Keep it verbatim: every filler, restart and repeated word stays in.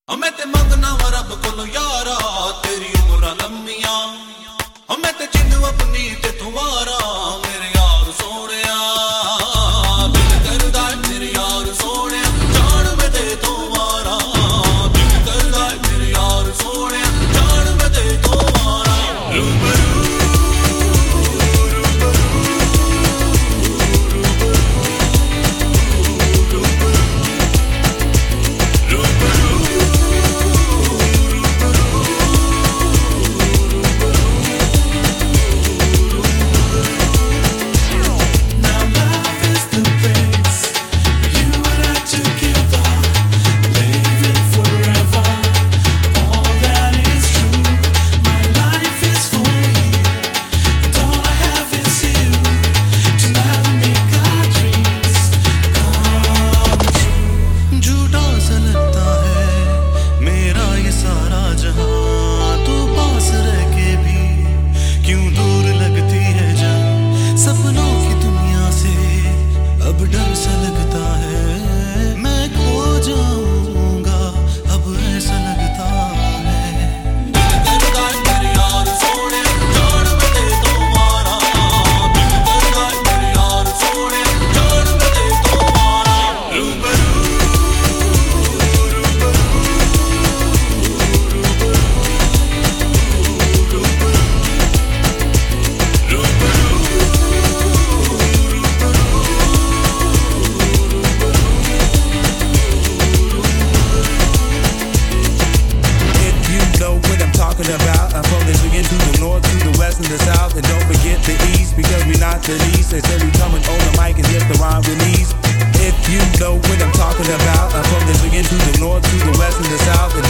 मैं ते मंगना वा रब कोलो यारा तेरी उम्र लम्मियां मैं ते जिंदू अपनी ते तुम्हारा मेरे यार सोनिया दिल करदा मेरे यार सोनिया जान मैं ते तुम्हारा दिल करदा मेरे यार सोनिया जान मैं ते तुम्हारा रूबरू about. I'm from the beginning to the north, to the west and the south, and don't forget the east because we're not the least. They say we coming on the mic and get the rhyme release. If you know what I'm talking about, I'm from the beginning to the north, to the west and the south, and